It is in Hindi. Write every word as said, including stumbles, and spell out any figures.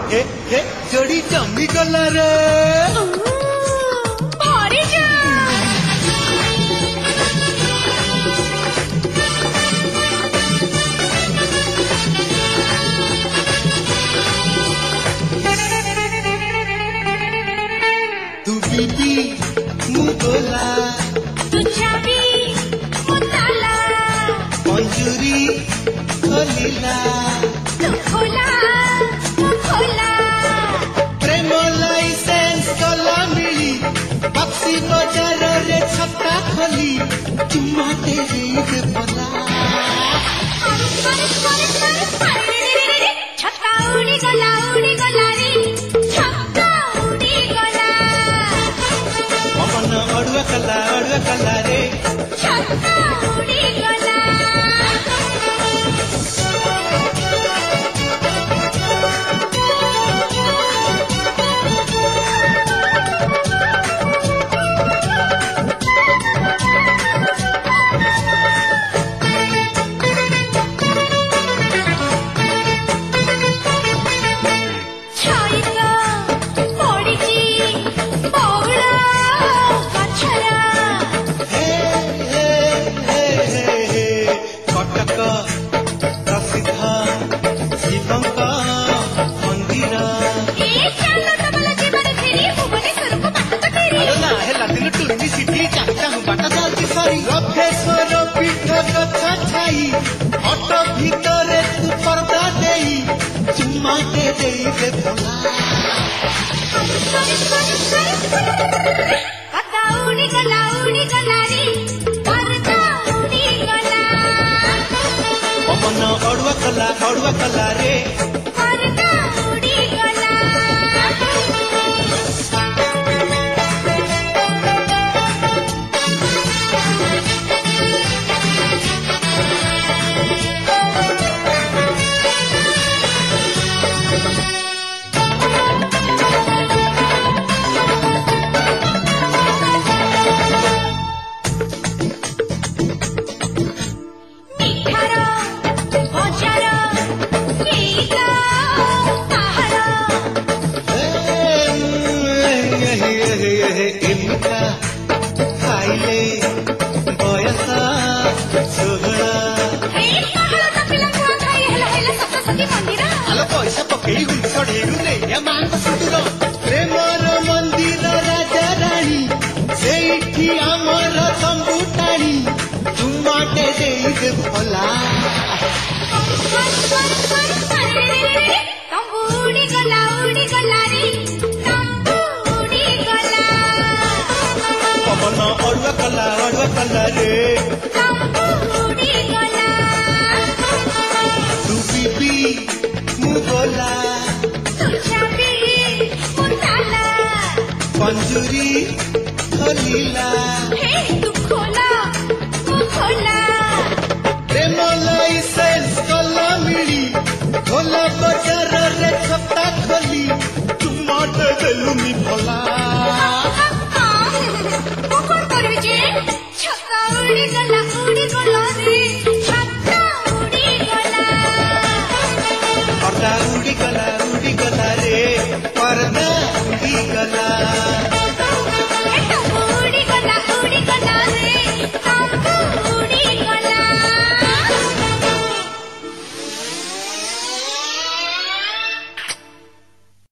हे हे जोड़ी जमी गला रे भारी जा तू बीबी मुगोला तू चाबी मुताला मंजूरी खोलिला तू खोला तू खोला प्रेम लाइसेंस कला मिली बक्सी बाजार रे छक्का खोली चुम्मा तेरे दे पला छक्का उड़ी गला उड़ी गला रे छक्का उड़ी गला पवन अड़ुआ कला अड़ुआ कला रे छक्का उड़ी गला ऑटो भीतरे तू पर्दा देई चुम्मा दे देई दे भोला पता उड़ी गला उड़ी गला रे पर्दा उड़ी गला पवन अड़ुआ कला अड़ुआ कला रे पर्दा उड़ी गला पैसा पकई हुई सड़ेलु रे या मांग सुटुरो प्रेमर मंदिर राजा रानी सेठी आमर तंबुटाणी चुम्माटे देई दे भोला तंबू उड़ी गला उड़ी गला रे तंबू उड़ी गला पवन अड़ुआ कला अड़ुआ कला रे तंबू उड़ी गला तू बीबी मुगोला तू चाबी मुताला मंजूरी खोलिला हे तू खोला तू खोला प्रेम लाइसेंस कला मिली खोला बाजार रे छत्ता खोली चुम्मा दे देलु